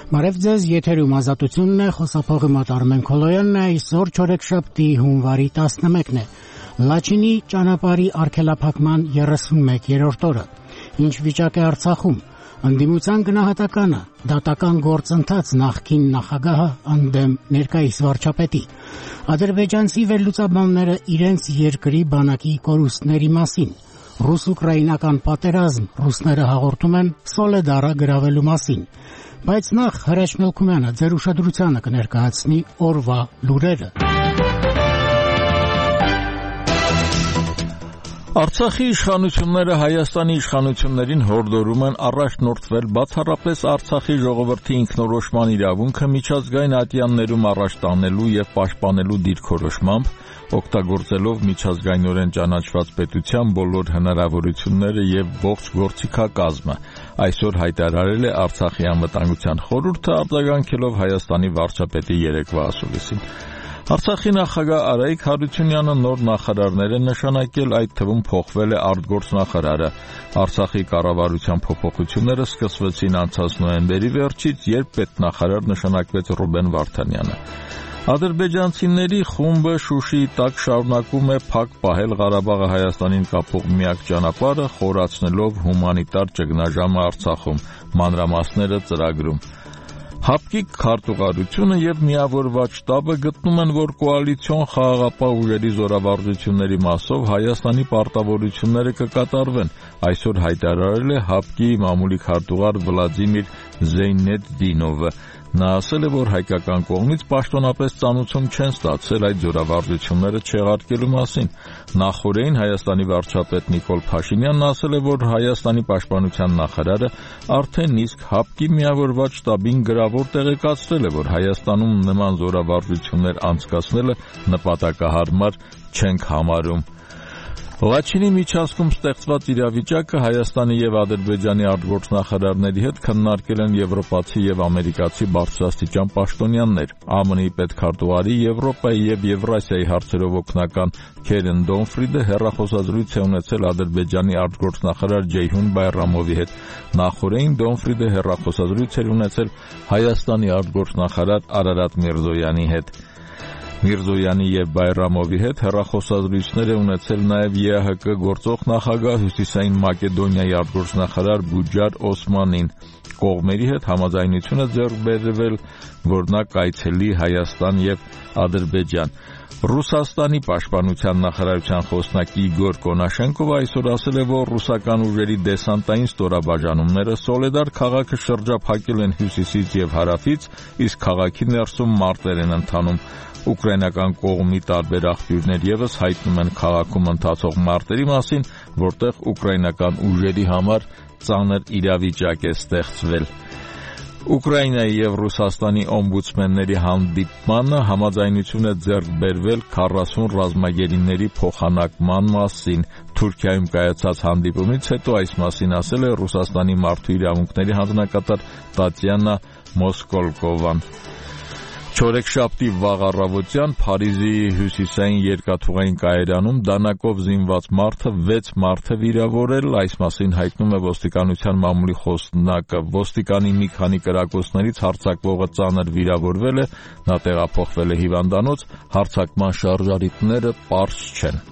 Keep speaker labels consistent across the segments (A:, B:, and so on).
A: Բարև ձեզ, եթերում ազատությունն է, խոսափողի մոտ Արմեն Քոլոյանն է, այսօր չորեքշաբթի հունվարի 11-ն է, Լաչինի ճանապարհի արգելափակման 31-րդ օրը, ինչ վիճակ է Արցախում, ընդդիմության գնահատականը, դատական գործընթաց նախկին նախագահը ընդդեմ ներկայիս վարչապետի, ադրբեջանցի վերլուծաբանները իրենց երկրի բանակի կորուստների մասին, ռուս-ուկրաինական պատերազմ, ռուսները հաղորդում են Սոլեդարը գրավելու մասին, բայց նախ Հրաչ Մելքումյանը ձեր ուշադրությանը կներկայացնի օրվա լուրերը։
B: Արցախի իշխանությունները Հայաստանի իշխանություններին հորդորում են առաջնորդվել բացառապես Արցախի ժողովրդի ինքնորոշման իրավունքը միջազգային ատյաններում առաջ տանելու եւ պաշտպանելու դիրքորոշմամբ, օգտագործելով միջազգայինորեն ճանաչված պետության բոլոր հնարավորությունները եւ ողջ գործիքակազմը, այսօր հայտարարել է Արցախի անվտանգության խորհուրդը, արձագանքելով Հայաստանի վարչապետի երեկվա ասուլիսին։ Արցախի նախագահ Արայիկ Հարությունյանը նոր նախարարներ է նշանակել, այդ թվում փոխվել է արտգործնախարարը։ Արցախի կառավարության փոփոխությունները սկսվեցին անցած նոյեմբերի վերջից, երբ պետնախարար նշանակվեց Ռուբեն Վարդանյանը։ Ադրբեջանցիների խումբը Շուշիի տակ շարունակում է փակ պահել Ղարաբաղը Հայաստանին կապող միակ ճանապարհը, խորացնելով հումանիտար ճգնաժամը Արցախում, մանրամասները ծրագրում։ Հապկիկ քարտուղարությունը եւ միավորված շտաբը գտնում են, որ կոալիցիոն խաղաղապահ ուժերի զորավարժությունների մասով Հայաստանի պարտավորությունները կկատարվեն, այսօր հայտարարել է Հապկի մամուլի քարտուղար Վլադիմիր Զեյնեդդինովը։ Նա ասել է, որ հայկական կողմից պաշտոնապես ծանուցում չեն ստացել այդ զորավարժությունները չեղարկելու մասին։ Նախորդին Հայաստանի վարչապետ Նիկոլ Փաշինյանն ասել է, որ Հայաստանի պաշտպանության նախարարը արդեն իսկ Հապկի միավորված շտաբին գրավոր տեղեկացրել է, որ Հայաստանում նման զորավարժություններ անցկացնելը նպատակահարմար չենք համարում։ Լաչինի միջանցքում ստեղծված իրավիճակը Հայաստանի եւ Ադրբեջանի արտգործնախարարների հետ քննարկել են եվրոպացի եւ ամերիկացի բարձրաստիճան պաշտոնյաներ։ ԱՄՆ-ի պետքարտուղարի Եվրոպայի եւ Եվրասիայի հարցերով օգնական Քերեն Դոնֆրիդը հեռախոսազրույց է ունեցել Ադրբեջանի արտգործնախարար Ջեյհուն Բայրամովի հետ։ Նախորդին Դոնֆրիդը հեռախոսազրույց էր ունեցել Հայաստանի արտգործնախարար Արարատ Միրզոյանի հետ։ Միրզոյանի եւ Բայրամովի հետ հեռախոսազրույցներ է ունեցել նաեւ ԵԱՀԿ գործող նախագահ Հյուսիսային Մակեդոնիայի արտգործնախարար Բուջար Օսմանին։ Կողմերի հետ համաձայնություն է ձեռք բերվել, որ նա կայցելի Հայաստան եւ Ադրբեջան։ Ռուսաստանի պաշտպանության նախարարության խոսնակ Իգոր Կոնաշենկովը այսօր ասել է, որ ռուսական ուժերի դեսանտային ստորաբաժանումները Սոլեդար քաղաքը շրջափակել են հյուսիսից եւ հարավից, իսկ քաղաքի ներսում մարտեր են ընթանում։ Ուկրաինական կողմի տարբեր աղբյուրներ եւս հայտնում են քաղաքում ընթացող մարտերի մասին, որտեղ ուկրաինական ուժերի համար ծանր իրավիճակ է ստեղծվել։ Ուկրաինայի եւ Ռուսաստանի օմբուդսմենների հանդիպմանը համաձայնություն է ձեռք բերվել 40 ռազմագերիների փոխանակման մասին։ Թուրքիայում կայացած հանդիպումից հետո այս մասին ասել է Ռուսաստանի մարդու իրավունքների հանձնակատար Տատյանա Մոսկոլկովան։ Չորեքշաբթի վաղ առավոտյան Փարիզի հյուսիսային երկաթուղային կայարանում դանակով զինված մարդը 6 մարդ է վիրավորել, այս մասին հայտնում է ոստիկանության մամուլի խոսնակը։ Ոստիկանի մի քանի կրակոցներից հարձակվողը ծանր վիրավորվել է, նա տեղափոխվել է հիվանդանոց, հարձակման շարժառիթները պարզ չեն։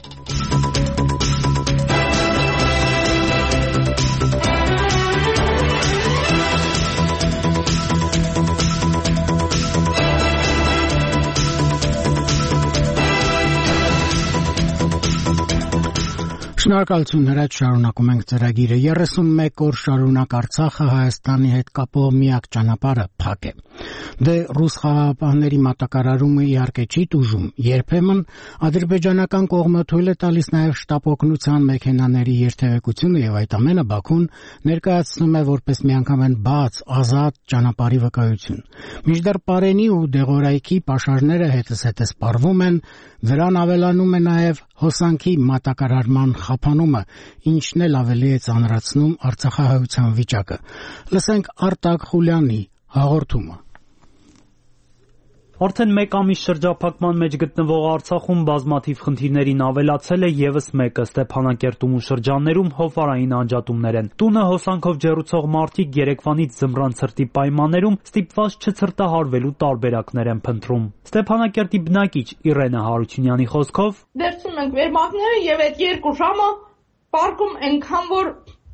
A: Շնորհակալություն Հրաչ, շարունակում ենք ծրագիրը։ 31 օր շարունակ Արցախը Հայաստանի հետ կապող միակ ճանապարհը փակ է։ Դե ռուս խաղաղապահների մատակարարումը իհարկե չի տուժում, երբեմն ադրբեջանական կողմը թույլ է տալիս նաև շտապ օգնության մեքենաների երթևեկությունը եւ այդ ամենը Բաքուն ներկայացնում է որպես միանգամայն բաց, ազատ ճանապարհի վկայություն։ Մինչդեռ Պարենի ու Դեղորայքի պաշարները հետզհետե սպառվում են, դրան ավելանում է նաև հոսանքի մատակարարման խափանումը, ինչն էլ ավելի է ծանրացնում արցախահայության վիճակը։ Լսենք Արտակ Խուլյանի հաղորդումը։
C: Արդեն մեկ ամիս շրջափակման մեջ գտնվող Արցախում բազմաթիվ խնդիրներին ավելացել է եւս մեկը՝ Ստեփանակերտում ու շրջաններում հովվարային անջատումներ են։ Տունը հոսանքով ջեռուցող մարդիկ երեկվանից ձմռան ցրտի պայմաններում ստիպված չցրտահարվելու տարբերակներ են փնտրում։ Ստեփանակերտի բնակիչ Իրենա Հարությունյանի խոսքով.
D: Վերցնում ենք վերմակները եւ այդ 2 ժամը պարկում այնքան որ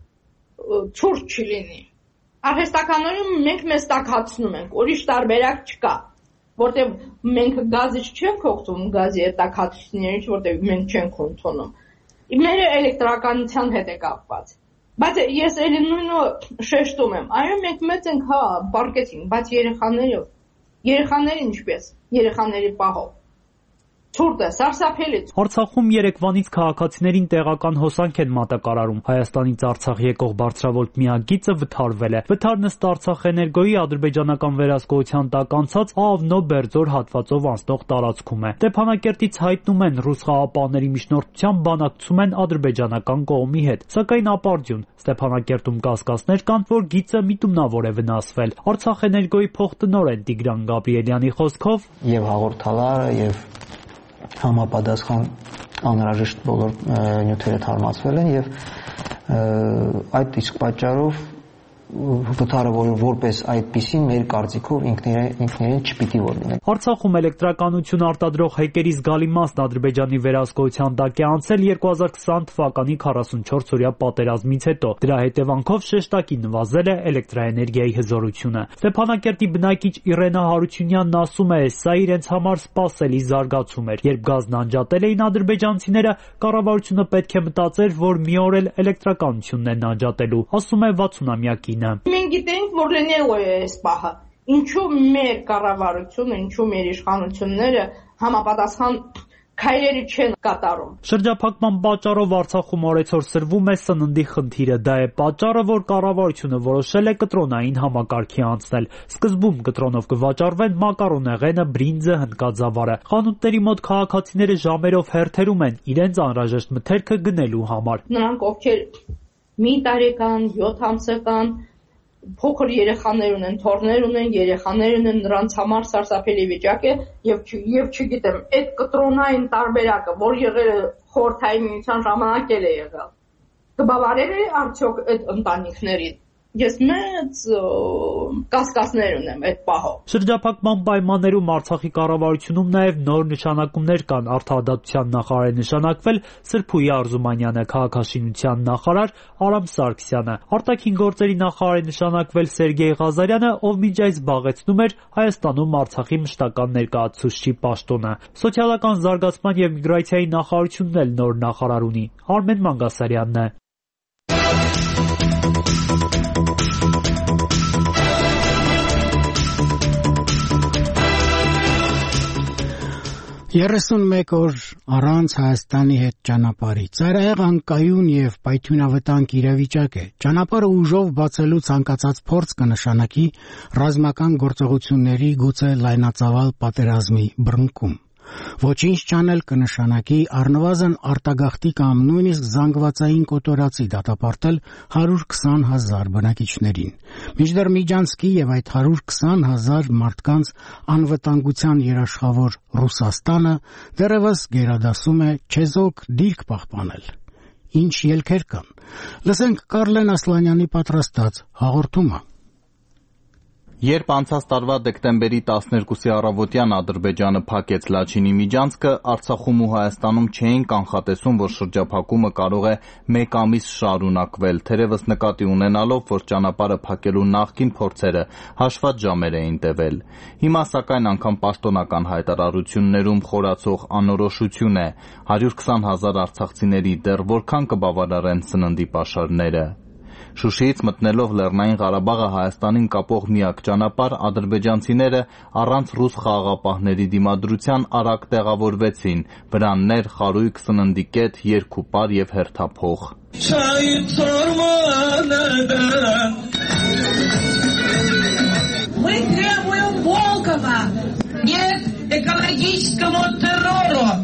D: ցուրտ չլինի։ Արհեստականորեն մենք մեզ տաքացնում ենք, ուրիշ տարբերակ չկա, որտեղ մենք գազից չենք օգտվում, գազի տաքացուցիչներից, որտեղ մենք չենք ընդունում։ Մեր էլեկտրականության հետ է կապված։ Բայց ես էլի նույնը շեշտում եմ, այո մենք մեծ ենք, հա, պարկեցինք, բայց երեխաները ինչպես, երեխաների պահով։ Ցուրտ է, սարսափելի։
C: Արցախում երեկվանից քաղաքացիներին տեղական հոսանք են մատակարարում։ Հայաստանից Արցախ եկող բարձրավոլտ միակ գիծը վթարվել է։ Վթարն ըստ Արցախ էներգոյի ադրբեջանական վերահսկողության տակ անցած Աղավնո-Բերձոր հատվածով անցնող տարածքում է։ Ստեփանակերտից հայտնում են ռուս խաղաղապահների միջնորդությամբ բանակցում են ադրբեջանական կողմի հետ, սակայն ապարդյուն Ստեփանակերտում կասկածներ կան, որ գիծը միտումնավոր է վնասվել։ Արցախ էներգոյի փոխտնօրեն Տիգրան Գաբրիելյանի խոսքով
E: եւ հաղորդալարը եւ համապատասխան անհրաժեշտ բոլոր նյութերը թարմացվել են եւ այդ իսկ պատճառով վթարը որպես այդպիսին մեր կարծիքով ինքնիրեն չպիտի որ լինի։
C: Արցախում էլեկտրականություն արտադրող հեկերի զգալի մասն Ադրբեջանի վերահսկողության տակ է անցել 2020 թվականի 44-օրյա պատերազմից հետո։ Դրա հետևանքով շեշտակի նվազել է էլեկտրաէներգիայի հզորությունը։ Ստեփանակերտի բնակիչ Իրենա Հարությունյանն ասում է, սա իրենց համար սպասելի զարգացում էր։ Երբ գազն անջատել էին ադրբեջանցիները, կառավարությունը պետք է մտածեր, որ մի օր էլ էլեկտրականությունն են անջատելու, ասում է 60-ամյակի
D: Մենք գիտենք, որ լինելու է այս պահը։ Ինչու մեր կառավարությունը, ինչու մեր իշխանությունները համապատասխան քայլերի չեն կատարում։
C: Շրջափակման պատճառով Արցախում օրեցօր սրվում է սննդի խնդիրը։ Դա է պատճառը, որ կառավարությունը որոշել է կտրոնային համակարգի անցնել։ Սկզբում կտրոնով կվաճառվեն մակարոնեղենը, բրինձը, հնդկածավալը։ Խանութների մոտ քաղաքացիները ժամերով հերթերում են իրենց անհրաժեշտ մթերքը գնելու համար։
D: Նրանք ովքեր մի տարեկան, 7 ամսական փոքր երեխաներ ունեն, թոռներ ունեն, երեխաներ ունեն, նրանց համար սարսափելի վիճակ է եւ չգիտեմ, այդ կտրոնային տարբերակը, որ եղել է խորհրդային միության ժամանակ էլ է եղել, կբավարար է արդյոք այդ ընտանիքներին։ Ես մեծ կասկածներ ունեմ այդ պահով։
C: Շրջափակման պայմաններում Արցախի կառավարությունում նաև նոր նշանակումներ կան։ Արդարադատության նախարար է նշանակվել Սրփուի Արզումանյանը, քաղաքաշինության նախարար Արամ Սարգսյանը, արտաքին գործերի նախարար է նշանակվել Սերգեյ Ղազարյանը, ով մինչ այս զբաղեցնում էր Հայաստանում Արցախի մշտական ներկայացուցչի պաշտոնը։ Սոցիալական զարգացման եւ միգրացիայի նախարարությունն էլ նոր նախարար ունի։ Արմեն Մանգասարյանն է։
A: 31 օր առանց Հայաստանի հետ ճանապարհի։ Ծայրահեղ անկայուն եւ պայթյունավտանգ իրավիճակ է։ Ճանապարհը ուժով բացելու ցանկացած փորձ կնշանակի ռազմական գործողությունների գուցե լայնածավալ պատերազմի բռնկում։ Ոչինչ չանել կնշանակի առնվազն արտագաղթի կամ նույնիսկ զանգվածային կոտորածի դատապարտել 120,000 բնակիչներին։ Մինչդեռ Միջանցքի եւ այդ 120,000 մարդկանց անվտանգության երաշխավոր Ռուսաստանը դեռևս գերադասում է չեզոք դիրք պահպանել։ Ինչ ելքեր կան։ Լսենք Կարլեն Ասլանյանի պատրաստած հաղորդումը։
F: Երբ անցած տարվա դեկտեմբերի 12-ի առավոտյան Ադրբեջանը փակեց Լաչինի միջանցքը, Արցախում ու Հայաստանում չէին կանխատեսում, որ շրջափակումը կարող է մեկ ամիս շարունակվել, թերևս նկատի ունենալով, որ ճանապարհը փակելու նախկին փորձերը հաշված ժամեր էին տևել։ Հիմա սակայն անգամ պաշտոնական հայտարարություններում խորացող անորոշություն է 120,000 արցախցիների դեռ որքան կբավարարեն սննդի պաշարները։ Շուշիից մտնելով Լեռնային Ղարաբաղը Հայաստանին կապող միակ ճանապարհ ադրբեջանցիները առանց ռուս խաղաղապահների դիմադրության արագ տեղավորվեցին վրաններ, խարույկ, սննդի կետ, երկուպար եւ հերթափող։
G: Мы требуем Волкова! Нет экологическому террору!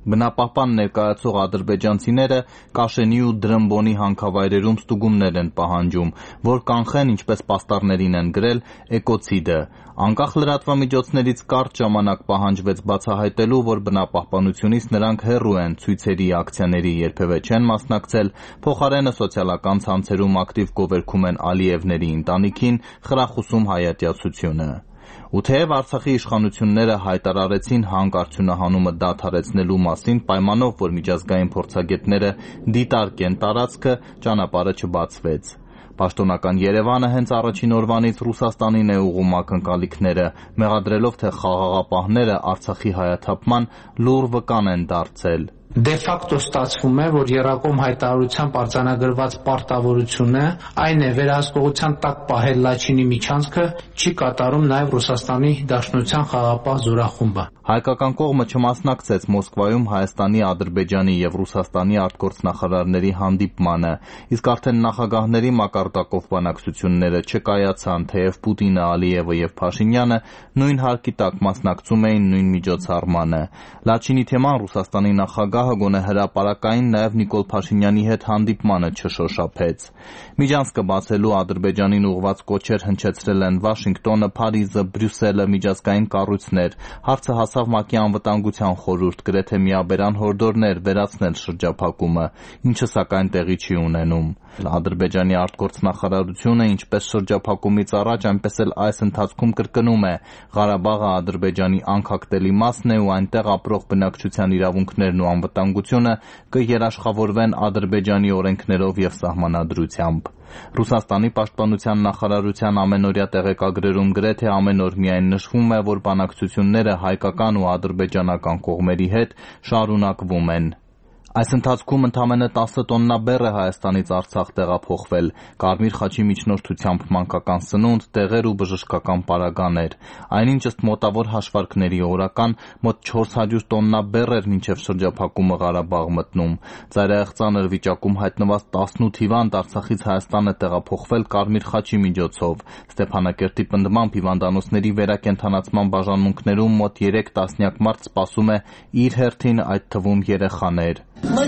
F: Բնապահպան ներկայացող ադրբեջանցիները Կաշենի ու Դրմբոնի հանքավայրերում ստուգումներ են պահանջում, որ կանխեն, ինչպես պաստառներին են գրել, էկոցիդը։ Անկախ լրատվամիջոցներից կարճ ժամանակ պահանջվեց բացահայտելու, որ բնապահպանությունից նրանք հեռու են ցույցերի, ակցիաների երբևէ չեն մասնակցել, փոխարենը սոցիալական ցանցերում ակտիվ գովերգում են Ալիևների ընտանիքին, խրախուսում հայատյացությունը։ Ու թեև Արցախի իշխանությունները հայտարարեցին հանք-արդյունահանումը դադարեցնելու մասին պայմանով, որ միջազգային փորձագետները դիտարկեն տարածքը, ճանապարհը չբացվեց։ Պաշտոնական Երևանը հենց առաջին օրվանից Ռուսաստանին է ուղղում ակնկալիքները, մեղադրելով, թե խաղաղապահները Արցախի հայաթափման լուռ վկան են դարձել։
G: Դե ֆակտո ստացվում է, որ Եռակոմ հայտարարությամբ արձանագրված պարտավորությունը այն է վերահսկողության տակ պահել Լաչինի միջանցքը, չի կատարում նաև Ռուսաստանի Դաշնության խաղաղապահ զորախումբը։
F: Հայկական կողմը չմասնակցեց Մոսկվայում Հայաստանի, Ադրբեջանի եւ Ռուսաստանի արտգործնախարարների հանդիպմանը, իսկ արդեն նախագահների մակարդակով բանակցությունները չկայացան, թեև Պուտինը, Ալիևը եւ Փաշինյանը նույն հարկի տակ մասնակցում էին նույն միջոցառմանը։ Լաչինի թեման Ռուսաստանի նախագահը գոնե հրապարակային նաև Նիկոլ Փաշինյանի հետ հանդիպմանը չշոշափեց։ Միջանցքը բացելու Ադրբեջանին ուղղված կոչեր հնչեցրել են Վաշինգտոնը, Փարիզը, Բրյուսելը, միջազգային կառույցներ։ Հարցը հասավ ՄԱԿ-ի անվտանգության խորհուրդ, գրեթե միաբերան հորդորներ վերացնել շրջափակումը, ինչը սակայն տեղի չի ունենում։ Ադրբեջանի արտգործնախարարությունը ինչպես շրջափակումից առաջ, այնպես էլ այս ընթացքում կրկնում է. Ղարաբաղը Ադրբեջանի անքակտելի մասն է ու այնտեղ ապրող բնակչության իրավունքներն ու անվտանգությունը կերաշխավորվեն Ադրբեջանի օրենքներով եւ սահմանադրությամբ։ Ռուսաստանի պաշտպանության նախարարության ամենօրյա տեղեկագրերում գրեթե ամեն օր միայն նշվում է, որ բանակցությունները հայկական ու ադրբեջանական կողմերի հետ շարունակվում են։ Այս ընթացքում ընդամենը 10 տոննա բեռ է Հայաստանից Արցախ տեղափոխվել, Կարմիր խաչի միջնորդությամբ մանկական սնունդ, դեղեր ու բժշկական պարագաներ։ Այնինչ ըստ մոտավոր հաշվարկների օրական մոտ 400 տոննա բեռ էր մինչև շրջափակումը Ղարաբաղ մտնում։ Ծայրահեղ ծանր վիճակում հայտնված 18 հիվանդ Արցախից Հայաստան է տեղափոխվել Կարմիր խաչի միջոցով։ Ստեփանակերտի պնդմամբ հիվանդանոցների վերակենդանացման բաժանմունքներում մոտ 3 տասնյակ մարդ սպասում է իր հերթին, այդ թվում երեխաներ։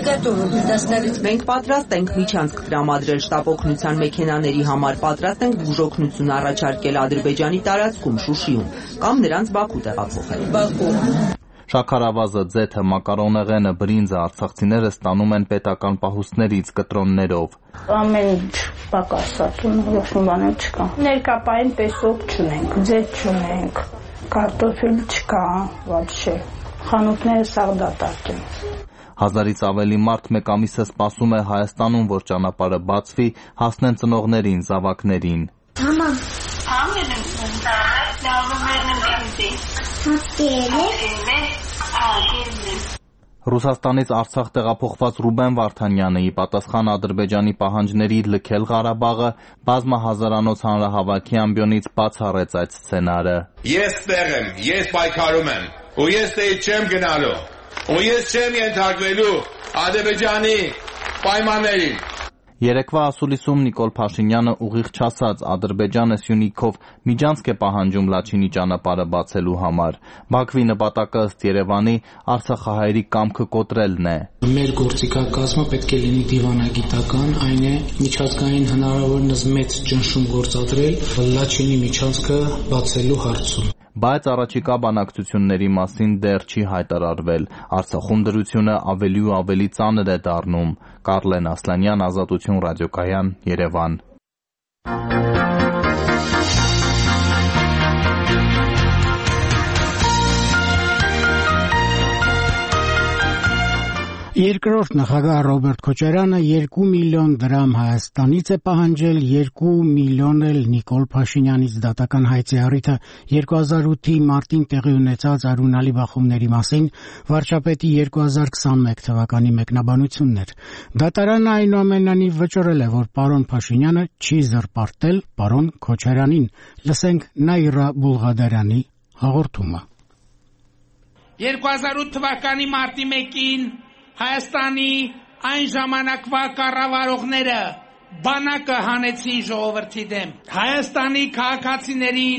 H: Մենք պատրաստ ենք միջանցք տրամադրել շտապօգնության մեքենաների համար, պատրաստ ենք բուժօգնություն առաջարկել Ադրբեջանի տարածքում, Շուշիում, կամ նրանց Բաքու տեղափոխել։
F: Շաքարավազը, ձեթը, մակարոնեղենը, բրինձը արցախցիները ստանում են պետական պահուստներից կտրոններով։
I: Ամեն ինչ պակասած ու ոչ մի բան չկա։ Ներկապային պեսոկ չունենք, ձեթ չունենք, կարտոֆիլ չկա, вообще։ Խանութները սաղ դատարկ են։
F: 1000-ից ավելի մարդ մեկ ամիս է սպասում է Հայաստանում, որ ճանապարհը բացվի, հասնեն ծնողներին, զավակներին։ Ռուսաստանից Արցախ տեղափոխված Ռուբեն Վարդանյանը ի պատասխան Ադրբեջանի պահանջների լքել Ղարաբաղը բազմահազարանոց հանրահավաքի ամբիոնից բացառեց այդ սցենարը։
J: Ես տեղ եմ, ես պայքարում եմ, ու ես տեղ չեմ գնալու, ու ես չեմ ենթարկվելու Ադրբեջանի պայմաններին։
F: Երեկվա ասուլիսում Նիկոլ Փաշինյանը ուղիղ չասած Ադրբեջանը Սյունիքով միջանցք է պահանջում Լաչինի ճանապարհը բացելու համար։ Բաքվի նպատակը ըստ Երևանի Արցախահայերի կամքը կոտրելն է։
G: Մեր գործիքակազմը պետք է լինի դիվանագիտական, այն է միջազգային հնարավորինս մեծ ճնշում գործադրել Լաչինի միջանցքը բացելու հարցում։
F: Բայց առաջիկա բանակցությունների մասին դեռ չի հայտարարվել։ Արցախում դրությունը ավելի ու ավելի ծանր է դառնում։ Կարլեն Ասլանյան, Ազատություն ռադիոկայան, Երևան։
A: Երկրորդ նախագահ Ռոբերտ Քոչարյանը 2 միլիոն դրամ Հայաստանից է պահանջել, 2 միլիոն էլ Նիկոլ Փաշինյանից դատական հայցի առիթը 2008-ի մարտին տեղի ունեցած արունալի բախումների մասին վարչապետի 2021 թվականի մեկնաբանությունն էր։ Դատարանը այնուամենայնիվ վճռել է, որ պարոն Փաշինյանը չի զրպարտել պարոն Քոչարյանին։ Լսենք Նաիրա Բուլղադարյանի հաղորդումը։
K: 2008 թվականի մարտի 1-ին Հայաստանի այն ժամանակվա կառավարողները բանակը հանեցին ժողովրդի դեմ։ Հայաստանի քաղաքացիներին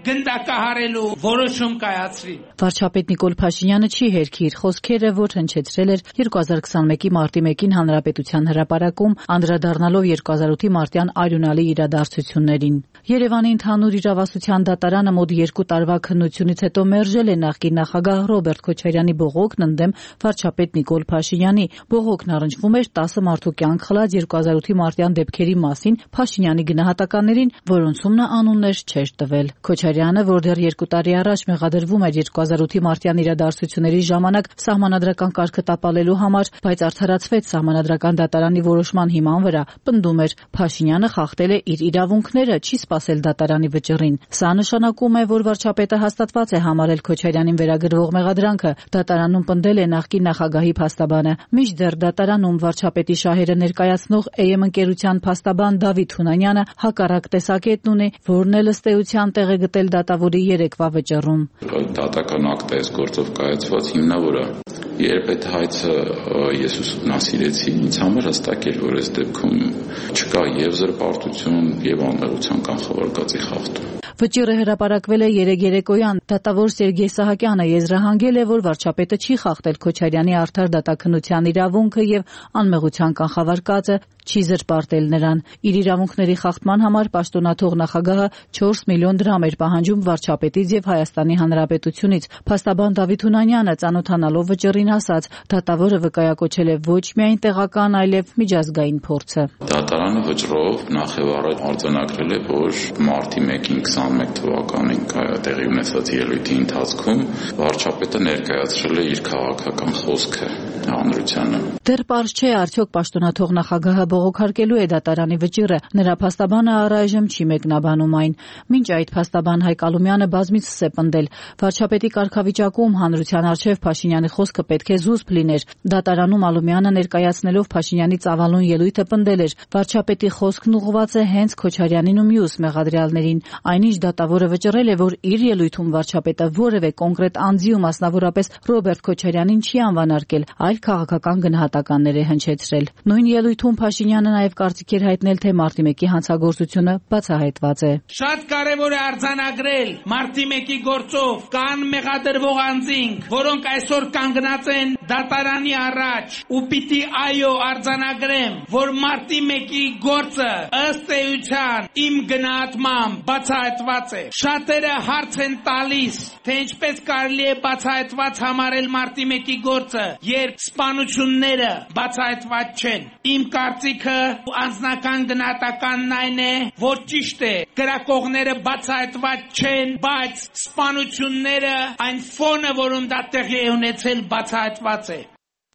K: գնդակահարելու որոշում կայացրի։
L: Վարչապետ Նիկոլ Փաշինյանը չի հերքի իր խոսքերը, որ հնչեցրել էր 2021-ի մարտի 1-ին Հանրապետության հրապարակում, անդրադառնալով 2008-ի մարտյան արյունալի իրադարձություններին։ Երևանի ընդհանուր իրավասության դատարանը մոտ 2 տարվա քննությունից հետո մերժել է նախկին նախագահ Ռոբերտ Քոչարյանի բողոքն ընդդեմ վարչապետ Նիկոլ Փաշինյանի։ Բողոքն առնչվում էր 10 մարդու կյանք խլած 2008-ի մարտյան դեպքերի մասին Փաշինյանի գնահատականներին, որոնցում նա անուններ չէր տվել։ Քոչարյանը, որ դեռ 2 տարի առաջ մեղադրվում էր 2008-ի մարտյան իրադարձությունների ժամանակ սահմանադրական կարգը տապալելու համար, բայց արդարացվեց սահմանադրական դատարանի որոշման հիման վրա, պնդում էր Փաշինյանը խախտել է իր իրավունքները, չի սպասել դատարանի վճռին։ Սա նշանակում է, որ վարչապետը հաստատված է համարել Քոչարյանին վերագրվող մեղադրանքը, դատարանում պնդել է նախկին նախագահի փաստաբանը։ Մինչդեռ դատարանում վարչապետի շահերը ներկայացնող AM ընկերության փաստաբան Դավիթ Թունանյանը հակառակ տեսակետն ունի, որն էլ ըստ էության տեղ է գտել դատավորի երեկվա վճռում։
M: Դատական ակտ է գործով կայացված հիմնավորը։ Երբ այդ հայցը ես ուսումնասիրեցի, ինձ համար հստակ էր, որ այս դեպքում չկա եւ զրպարտություն, եւ անմեղության կանխավարկածի խախտում։
L: Վճիռը հրապարակվել է երեկոյան։ Դատավոր Սերգեյ Սահակյանը եզրահանգել է, որ վարչապետը չի խախտել Քոչարյանի արդար դատաքննության իրավունքը եւ անմեղության կանխավարկածը, չի զրպարտել նրան։ Իր իրավունքների խախտման համար պաշտոնաթող նախագահը 4 միլիոն դրամ էր պահանջում վարչապետից եւ Հայաստանի Հանրապետությունից։ Փաստաբան Դավիթ Թունանյանը ծանոթանալով վճռին ասաց, դատավորը վկայակոչել է ոչ միայն տեղական, այլև միջազգային փորձը։
M: Դատարանը վճռով նախևառաջ արձանագրել է, որ մարտի 1-ին 21 թվականին տեղի ունեցած ելույթի ընթացքում վարչապետը ներկայացրել է իր քաղաքական խոսքը հանրությանը։
L: Դեռ պարզ չէ, արդյոք պաշտոնաթող նախագահը բողոքարկելու է դատարանի վճիռը։ Նրա փաստաբանը առայժմ չի մեկնաբանում այն։ Մինչ այդ փաստաբան Հայկ Ալումյանը բազմիցս է պնդել, վարչապետի կարգավիճակում հանրության առջև Փաշինյանի խոսքը պետք է զուսպ լիներ։ Դատարանում Ալումյանը ներկայացնելով Փաշինյանի ծավալուն ելույթը պնդել էր, վարչապետի խոսքն ուղղված է հենց Քոչարյանին ու մյուս մեղադրյալներին։ Այնինչ դատավորը վճռել է, որ իր ելույթում վարչապետը որևէ կոնկրետ անձի ու մասնավորապես Ռոբերտ Քոչարյանին չի անվանարկել, այլ քաղաքական գնահատականներ է հնչեցրել։ Նույն ելույթում Փաշինյանը նաև կարծիք էր հայտնել, թե մարտի 1-ի հանցագործությունը բացահայտված է։
K: Շատ կարևոր է արձանագրել մարտի 1-ի գործով կան մեղադրվող անձինք, որոնք այսօր կանգնած են դատարանի առաջ, ու պիտի այո արձանագրեմ, որ մարտի 1-ի գործը ըստ էության իմ գնահատմամբ բացահայտված է։ Շատերը հարց են տալիս, թե ինչպես կարելի է բացահայտված համարել մարտի 1-ի գործը, երբ սպանությունները բացահայտված չեն։ Իմ կարծիքը անձնական գնահատականն այն է, որ ճիշտ է, կրակողները բացահայտված չեն, բայց սպանությունները, այն ֆոնը, որում դա տեղի է ունեցել, բացահայտված է։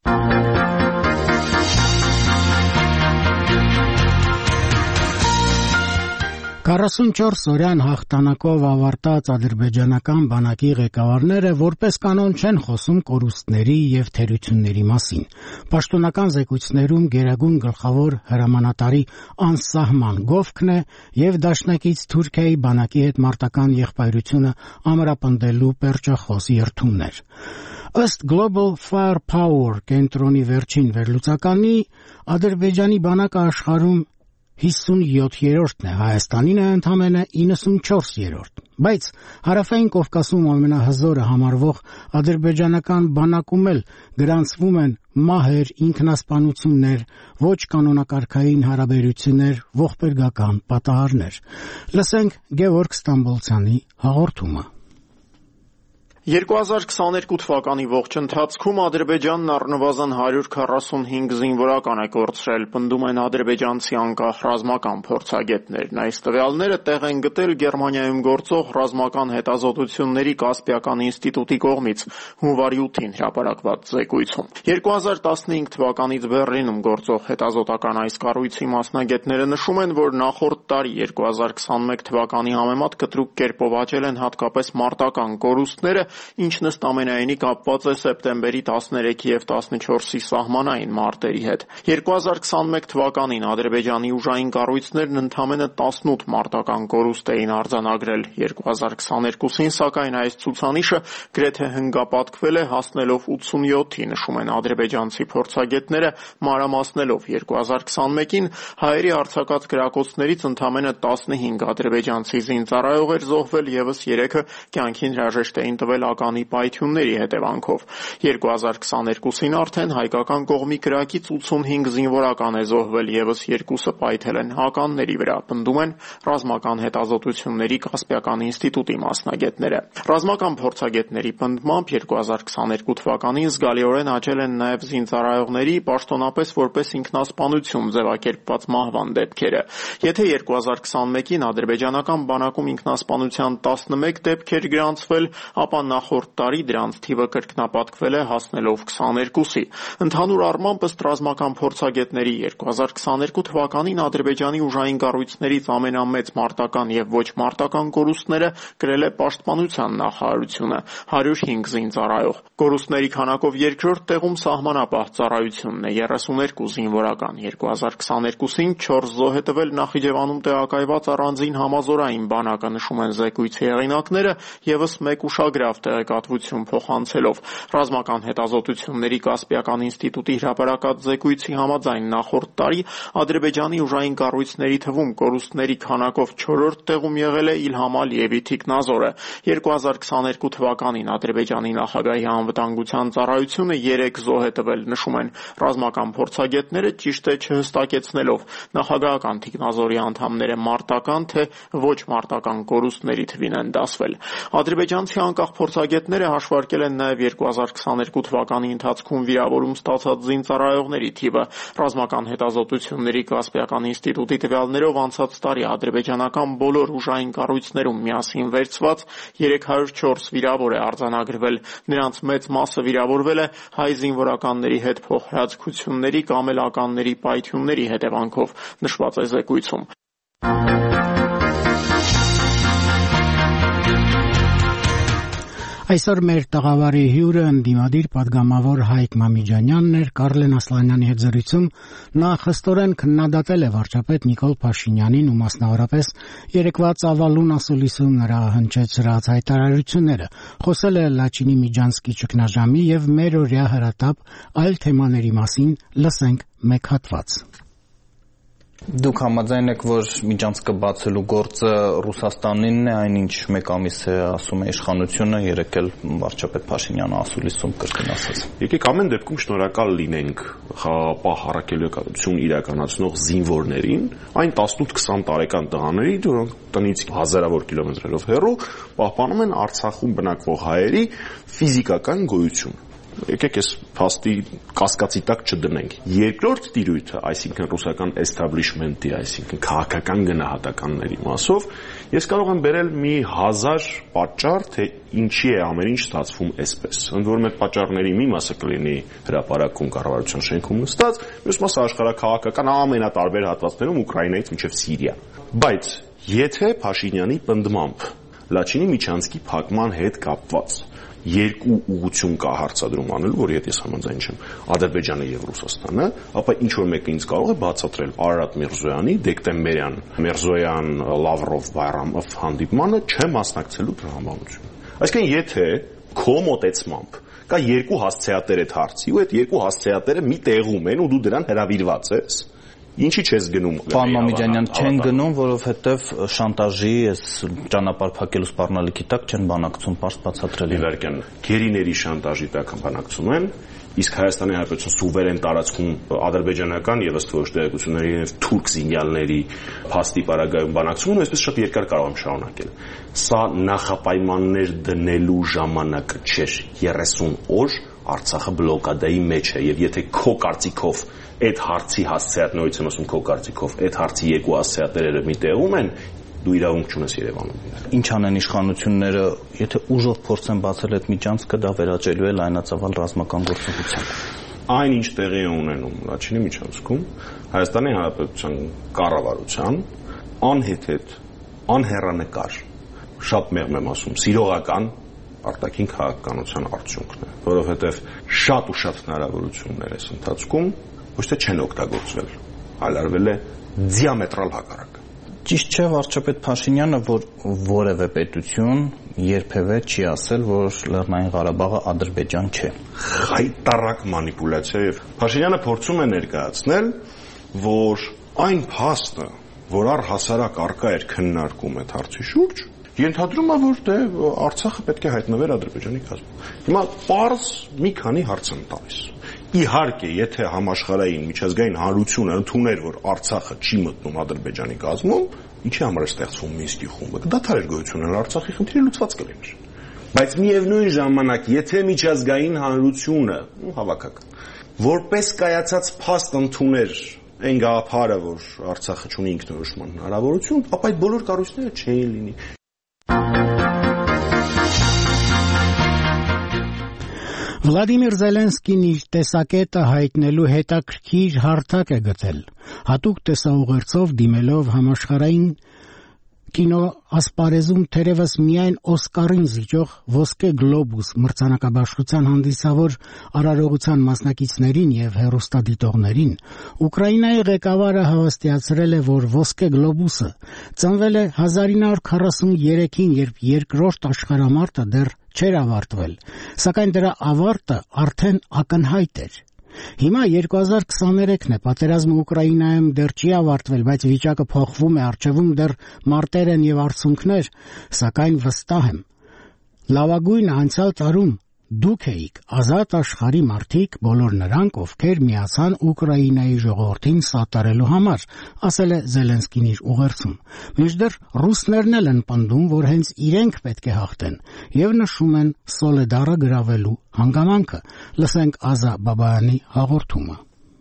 A: Կարասունչորս օրյան հաղթանակով ավարտած ադրբեջանական բանակի ղեկավարները որպես կանոն չեն խոսում կորուստների եւ թերությունների մասին։ Պաշտոնական զեկույցներում գերագույն գլխավոր հրամանատարի անսահման գովքն է եւ դաշնակից Թուրքիայի բանակի հետ մարտական եղբայրությունը ամրապնդելու պերճախոս երթումներ։ Ըստ Global Firepower կենտրոնի վերջին վերլուծականի, Ադրբեջանի բանակը աշխարհում 57-րդն է, Հայաստանին է ընդամենը 94-րդ։ Բայց Հարավային Կովկասում ամենահզորը համարվող ադրբեջանական բանակում էլ գրանցվում են մահեր, ինքնասպանություններ, ոչ կանոնակարգային հարաբերություններ, ողբերգական պատահարներ։ Լսենք Գևորգ Ստամբոլցյանի հաղորդումը։
N: 2022 թվականի ողջ ընթացքում Ադրբեջանն առնվազն 145 զինվորական է կորցրել, պնդում են ադրբեջանցի անկախ ռազմական փորձագետներն։ Այս տվյալները տեղ են գտել Գերմանիայում գործող ռազմական հետազոտությունների Կասպիական ինստիտուտի կողմից հունվարի 8-ին հրապարակված զեկույցում։ 2015 թվականից Բեռլինում գործող հետազոտական այս կառույցի մասնագետները նշում են, որ նախորդ տարի 2021 թվականի համեմատ կտրուկ կերպով աճել են հատկապես մարտական կորուստները, ինչն ըստ ամենայնի կապված է սեպտեմբերի 13 եւ 14-ի սահմանային մարտերի հետ։ 2021 թվականին Ադրբեջանի ուժային կառույցներն ընդամենը 18 մարտական կորուստ էին արձանագրել։ 2022-ին սակայն այս ցուցանիշը գրեթե հնգապատկվել է, հասնելով 87-ի, նշում են ադրբեջանցի փորձագետները, մանրամասնելով 2021-ին հայերի արձակած կրակոցներից ընդամենը 15 ադրբեջանցի զինծառայող էր զոհվել, եւս 3-ը կյանքին հրաժեշտ էին տվել ականի պայթյունների հետևանքով։ 2022-ին արդեն հայկական կողմի կրակից 85 զինվորական է զոհվել, եւս 2-ը պայթել են հականների վրա, պնդում են ռազմական հետազոտությունների Կասպիական ինստիտուտի մասնագետները։ Ռազմական փորձագետների պնդմամբ 2022 թվականին զգալիորեն աճել են նաեւ զինծառայողների, պաշտոնապես որպես ինքնասպանություն ձևակերպված մահվան դեպքերը։ Եթե 2021-ին ադրբեջանական բանակում ինքնասպանության 11 դեպք էր գրանցվել, ապա նախորդ տարի դրանց թիվը կրկնապատկվել է, հասնելով 22-ի։ Ընդհանուր առմամբ ըստ ռազմական փորձագետների 2022 թվականին Ադրբեջանի ուժային կառույցներից ամենամեծ մարտական եւ ոչ մարտական կորուստները կրել է Պաշտպանության նախարարությունը՝ 105 զինծառայող։ Կորուստների քանակով երկրորդ տեղում Սահմանապահ ծառայությունն է՝ 32 զինվորական։ 2022-ին 4 զոհ է տվել Նախիջևանում տեղակայված առանձին համազորային բանակը, նշում են զեկույցի հեղինակները, եւս 1 ուշագրավ տեղեկատվություն փոխանցելով։ Ռազմական հետազոտությունների Կասպիական ինստիտուտի հրապարակած զեկույցի համաձայն նախորդ տարի Ադրբեջանի ուժային կառույցների թվում կորուստների քանակով 4-րդ տեղում եղել է Իլհամ Ալիևի թիկնազորը։ 2022 թվականին Ադրբեջանի նախագահի անվտանգության ծառայությունը 3 զոհ է տվել, նշում են ռազմական փորձագետները, ճիշտ է չհստակեցնելով նախագահական թիկնազորի անդամները մարտական թե ոչ մարտական կորուստների թվին են դասվել։ Ադրբեջանցի անկախ փորձագետները հաշվարկել են նաև 2022 թվականի ընթացքում վիրավորում ստացած զինծառայողների թիվը։ Ռազմական հետազոտությունների Կասպիական ինստիտուտի տվյալներով անցած տարի ադրբեջանական բոլոր ուժային կառույցներում միասին վերցված 304 վիրավոր է արձանագրվել։ Նրանց մեծ մասը վիրավորվել է հայ զինվորականների հետ փոխհրաձգությունների կամ էլ ականների պայթյունների հետևանքով, նշված է զեկույցում։
A: Այսօր մեր տաղավարի հյուրը ընդդիմադիր պատգամավոր Հայկ Մամիջանյանն էր։ Կարլեն Ասլանյանի հետ զրույցում նա խստորեն քննադատել է վարչապետ Նիկոլ Փաշինյանին ու մասնավորապես երեկվա Ծավալուն ասուլիսում նրա հնչեցրած հայտարարությունները։ Խոսել է Լաչինի Միջանցկի ճգնաժամի եւ մեր օրյա հրատապ այլ թեմաների մասին, լսենք մեկ հատված։
F: Դուք համաձայն եք, որ Միջանցքը բացելու գործը Ռուսաստանինն է, այնինչ մեկ ամիս է ասում է իշխանությունը, երեկ էլ վարչապետ Փաշինյանը ասուլիսում կրկին ասաց։
O: Եկեք ամեն դեպքում շնորհակալ լինենք խաղաղապահ առաքելություն իրականացնող զինվորներին, այն 18-20 տարեկան տղաների, որոնք տնից հազարավոր կիլոմետրերով հեռու պահպանում են Արցախում բնակվող հայերի ֆիզիկական գոյությունը։ Եկեք այս փաստի կասկածի տակ չդնենք։ Երկրորդ տիրույթը, այսինքն ռուսական էստաբլիշմենտի, այսինքն քաղաքական գնահատականների մասով, ես կարող եմ բերել մի 1000 պատճառ, թե ինչի է ամեն ինչ ստացվում այսպես։ Ընդ որում այդ պատճառների մի մասը կլինի հրապարակում կառավարության շենքում նստած, մյուս մասը աշխարհաքաղաքական ամենատարբեր հատվածներում Ուկրաինայից մինչև Սիրիա։ Բայց եթե Փաշինյանի պնդմամբ Լաչինի Միջանցկի փակման հետ կապված երկու ուղղություն կա հարցադրում անելու, որ եթե ես համաձայն չեմ, Ադրբեջանը եւ Ռուսաստանը, ապա ինչ որ մեկը ինձ կարող է բացատրել Արարատ Միրզոյանի դեկտեմբերյան Միրզոյան Լավրով Բայրամով հանդիպմանը չմասնակցելու տրամաբանությունը։ Այսինքն եթե քո մոտեցմամբ կա երկու հասցեատեր այդ հարցի, ու այդ երկու հասցեատերը մի տեղում են ու դու դրան հրավիրված ես, ինչի չես գնում։
F: Պարոն Մամիջանյան, չեն գնում, որովհետև շանտաժի այս ճանապարհ փակելու սպառնալիքի տակ չեն բանակցում, պարզ բացատրել։
O: Իվերքան գերիների շանտաժի տակ բանակցում են, իսկ Հայաստանի Հանրապետության սուվերեն տարածքում ադրբեջանական եւ ըստ որոշ տեղեկությունների եւ թուրք զինյալների փաստի պարագայում բանակցում են, այսպես շատ երկար կարող եմ շարունակել։ Սա նախապայմաններ դնելու ժամանակը չէր։ 30 օր Արցախը բլոկադայի մեջ է եւ եթե քո կարծիքով այդ հարցի հասցեատներից եմ ասում քո կարծիքով այդ հարցի երկու հասցեատերերը մի տեղում են, դու իրավունք չունես Երևանում։
F: Ինչ անեն իշխանությունները, եթե ուժով փորձեն բացել այդ միջանցքը, դա վերաճելու է լայնածավալ ռազմական գործողության։
O: Այն ինչ տեղի է ունենում Լաչինի միջանցքում, Հայաստանի Հանրապետության կառավարության անհեթեթ, անհեռանկար, շատ մեղմ եմ ասում, սիրողական արտաքին քաղաքականության արդյունքն է, որովհետև շատ ու շատ հնարավորություններ այս ընթացքում ոչ թե չեն օգտագործվել, այլ արվել է դիամետրալ հակառակը։
F: Ճիշտ չէ վարչապետ Փաշինյանը, որ որևէ պետություն երբևէ չի ասել, որ Լեռնային Ղարաբաղը Ադրբեջան չէ։
O: Խայտառակ մանիպուլյացիա եւ Փաշինյանը փորձում է ներկայացնել, որ այն փաստը, որ առհասարակ արկա էր քննարկում այդ հարցի շուրջ, ենթադրում է, որ դե Արցախը պետք է հայտնվեր Ադրբեջանի կազմում։ Հիմա պարզ մի քանի հարց եմ տալիս։ Իհարկե, եթե համաշխարհային միջազգային հանրությունը ընդուներ, որ Արցախը չի մտնում Ադրբեջանի կազմում, ինչի համար է ստեղծվում Մինսկի խումբը, կդադարեր գոյություն ունենալ, Արցախի խնդիրը լուծված կլիներ։ Բայց միևնույն ժամանակ, եթե միջազգային հանրությունը, հավաքական, որպես կայացած փաստ ընդուներ այն գաղափարը, որ Արցախը ունի ինքնորոշման հնարավորություն, ապա այդ բոլոր կառույցները չէին լինի։
A: Վլադիմիր Զելենսկին իր տեսակետը հայտնելու հետաքրքիր հարթակ է գտել, հատուկ տեսաուղերձով դիմելով համաշխարհային կինոասպարեզում թերևս միայն Օսկարին զիջող Ոսկե գլոբուս մրցանակաբաշխության հանդիսավոր արարողության մասնակիցներին եւ հեռուստադիտողներին, Ուկրաինայի ղեկավարը հավաստիացրել է, որ Ոսկե գլոբուսը ծնվել է 1943-ին, երբ երկրորդ աշխարհամարտը դեռ չէր ավարտվել, սակայն դրա ավարտը արդեն ակնհայտ էր։ Հիմա 2023-ն է, պատերազմը Ուկրաինայում դեռ չի ավարտվել, բայց վիճակը փոխվում է, առջևում դեռ մարտեր են եւ արցունքներ, սակայն վստահ եմ, լավագույնը անցյալ տարում դուք էիք ազատ աշխարհի մարդիկ, բոլոր նրանք, ովքեր միացան Ուկրաինայի ժողովրդին սատարելու համար, ասել է Զելենսկին իր ուղերձում։ Մինչդեռ ռուսներն էլ են պնդում, որ հենց իրենք պետք է հաղթեն եւ նշում են Սոլեդարը գրավելու հանգամանքը։ Լսենք Ազա Բաբայանի հաղորդումը։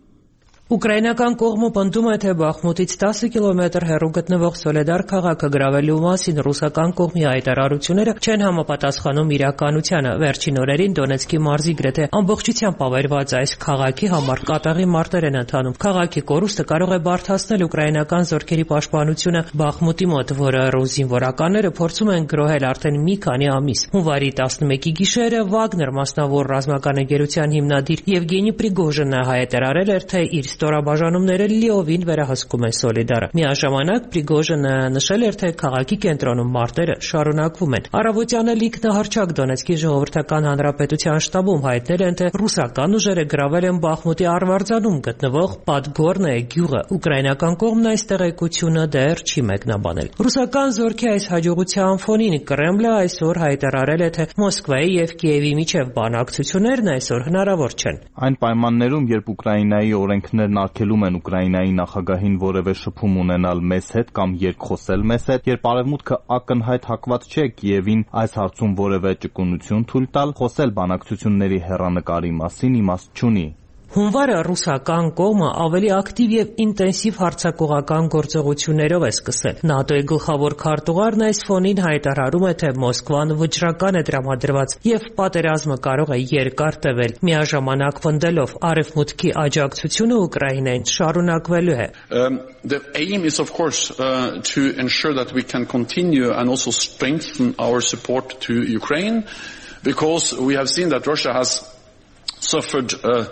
P: Ուկրաինական կողմը պնդում է, թե Բախմուտից 10 կիլոմետր հեռու գտնվող Սոլեդար քաղաքը գրավելու մասին ռուսական կողմի հայտարարությունները չեն համապատասխանում իրականությանը։ Վերջին օրերին Դոնեցկի մարզի գրեթե ամբողջությամբ ավերված այս քաղաքի համար կատաղի մարտեր են ընթանում։ Քաղաքի կորուստը կարող է բարդացնել ուկրաինական զորքերի պաշտպանությունը Բախմուտի մոտ, որը ռուս զինվորականները փորձում են գրոհել արդեն մի քանի ամիս։ Հունվարի 11-ի գիշերը Վագներ մասնավոր ռազմական ընկերության հիմնադիր Եվգենի Պրիգոժինը հայտարարել էր, թե իր ստորաբաժանումները լիովին վերահսկում են Սոլիդարը։ Միաժամանակ Պրիգոժինը նշել էր, թե քաղաքի կենտրոնում մարտերը շարունակվում են։ Առավոտյան էլ ինքնահռչակ Դոնեցկի ժողովրդական հանրապետության շտաբում հայտնել են, թե ռուսական ուժերը գրավել են Բախմուտի արվարձանում գտնվող Պատգորնե գյուղը։ Ուկրաինական կողմն այս տեղեկությունը դեռ չի մեկնաբանել։ Ռուսական զորքի այս հաջողության ֆոնին Կրեմլը այսօր հայտարարել է, թե Մոսկվայի եւ Կիևի միջև բանակցություններն այսօր հնարավոր չեն։
F: Այն պայմաններում, երբ Ուկրաինայի օրենքներն արգելում են Ուկրաինայի նախագահին որևէ շփում ունենալ մեզ հետ կամ երկխոսել մեզ հետ, երբ Արևմուտքը ակնհայտ հակված չէ Կիևին այս հարցում որևէ ճկունություն թույլ տալ, խոսել բանակցությունների հեռանկարի մասին իմաստ չունի։
P: Հունվարը ռուսական կողմը ավելի ակտիվ եւ ինտենսիվ հարձակողական գործողություններով է սկսել։ ՆԱՏՕ-ի գլխավոր քարտուղարն այս ֆոնին հայտարարում է, թե Մոսկվան վճռական է տրամադրված եւ պատերազմը կարող է երկար տևել։ Միաժամանակ պնդելով Արևմուտքի աջակցությունը Ուկրաինային շարունակվելու է։
Q: The aim is of course to ensure that we can continue and also strengthen our support to Ukraine, because we have seen that Russia has suffered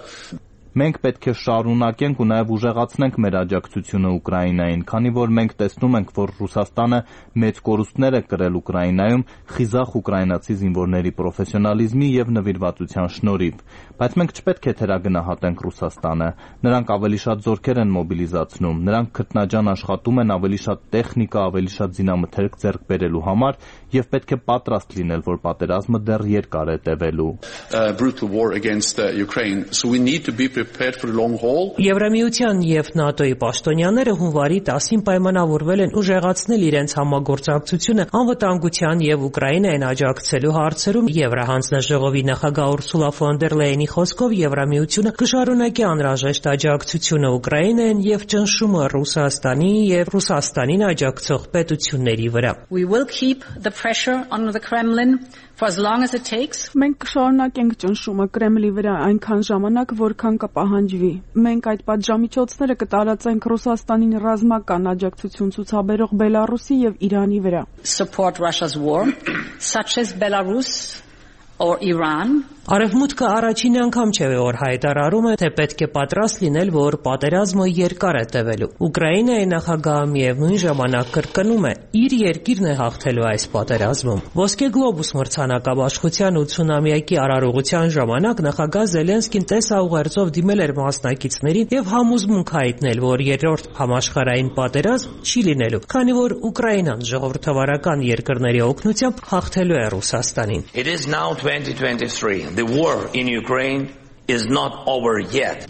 F: Մենք պետք է շարունակենք ու նաև ուժեղացնենք մեր աջակցությունը Ուկրաինային, քանի որ մենք տեսնում ենք, որ Ռուսաստանը մեծ կորուստներ է կրել Ուկրաինայում խիզախ ուկրաինացի զինվորների պրոֆեսիոնալիզմի եւ նվիրվածության շնորհիվ, բայց մենք չպետք է թերագնահատենք Ռուսաստանը։ Նրանք ավելի շատ զորքեր են մոբիլիզացնում, նրանք քրտնաջան աշխատում են ավելի շատ տեխնիկա, ավելի շատ զինամթերք ձեռք բերելու համար եւ պետք է պատրաստ լինել, որ պատերազմը դեռ երկար է տևելու։
Q: Brutal war against Ukraine, so we need to be prepared for the long haul.
P: Եվրամիության եւ ՆԱՏՕ-ի պաշտոնյաները հունվարի 10-ին պայմանավորվել են ուժեղացնել իրենց համագործակցությունը անվտանգության եւ Ուկրաինային աջակցելու հարցերում։ Եվրահանձնաժողովի նախագահ Ուրսուլա ֆոն դեր Լեյենի խոսքով Եվրամիությունը կշարունակի անհրաժեշտ աջակցությունը Ուկրաինային եւ ճնշումը Ռուսաստանի եւ Ռուսաստանին աջակցող պետությունների վրա։
R: We will keep the pressure on the Kremlin for as long as it takes.
S: Մենք կշարունակենք ճնշումը Կրեմլի վրա այնքան ժամանակ, որքան կպահանջվի։ Մենք այդ պատժամիջոցները կտարածենք Ռուսաստանին ռազմական աջակցություն ցուցաբերող Բելարուսի եւ Իրանի վրա։
R: Support Russia's war, such as Belarus or Iran.
P: Արևմուտքը առաջին անգամ չէ որ հայտարարում է, թե պետք է պատրաստ լինել, որ պատերազմը երկար է տևելու։ Ուկրաինայի նախագահը միևնույն ժամանակ կրկնում է, իր երկիրն է հաղթելու այս պատերազմում։ Ոսկե գլոբուս մրցանակաբաշխության 80-ամյակի արարողության ժամանակ նախագահ Զելենսկին տեսաուղերձով դիմել էր մասնակիցներին եւ համոզմունք հայտնել, որ երրորդ համաշխարհային պատերազմ չի լինելու, քանի որ Ուկրաինան ժողովրդավարական երկրների օգնությամբ հաղթելու է Ռուսաստանին։
T: It is now 2023. The war in Ukraine is not over yet.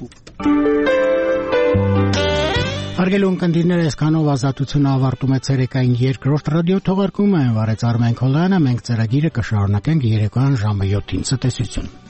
A: Արգելուն կնդիրներ այսքանով ազատությունը ավարտում է ցերեկային երկրորդ ռադիո թողարկումը, վարեց Արմեն Քոլյանը, մենք ծրագիրը կշարունակենք երեկոյան ժամը 7-ին։ Ցտեսություն։